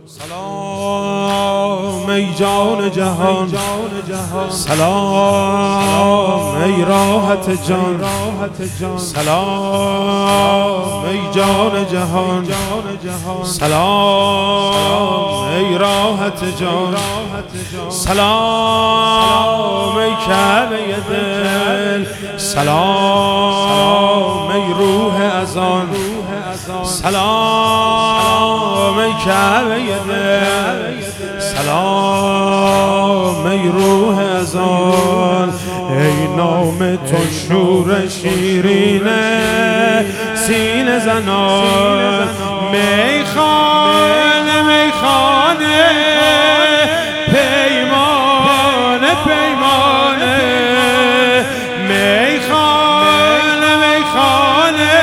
سلام ای جان جهان، سلام ای راحت جان، سلام ای جان جهان، سلام ای راحت جان، سلام ای کعبه دل، سلام ای روح اذان، سلام ای کعبه دل، سلام ای روح اذان. ای نام تو شور شیرینه سینه زنان، میخانه میخانه پیمانه پیمانه، میخانه میخانه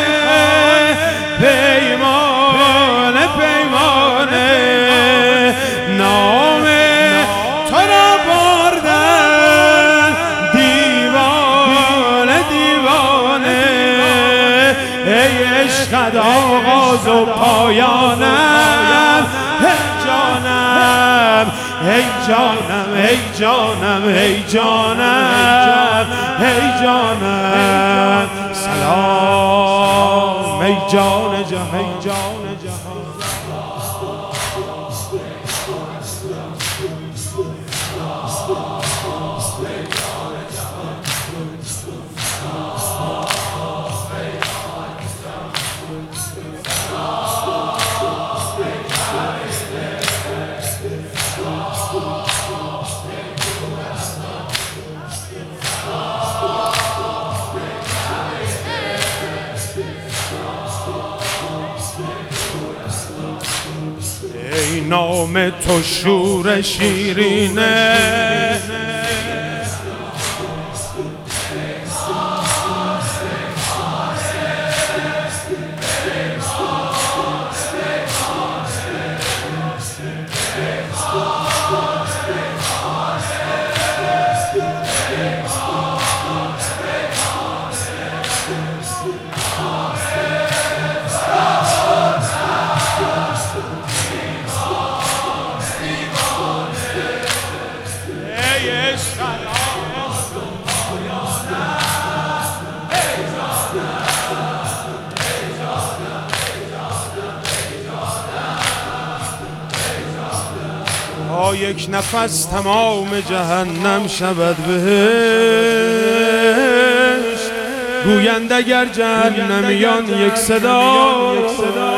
پیمانه پیمانه، نام تو را بردن دیوانه دیوانه. ای عشقت آغاز و پایانم، ای جانم ای جانم ای جانم ای جانم ای جانم، سلام ای جان جهان، ای نام تو شور شیرینه تا یک نفس تمام جهنم شود بهشت، گویند اگر جهنمیان یک صدا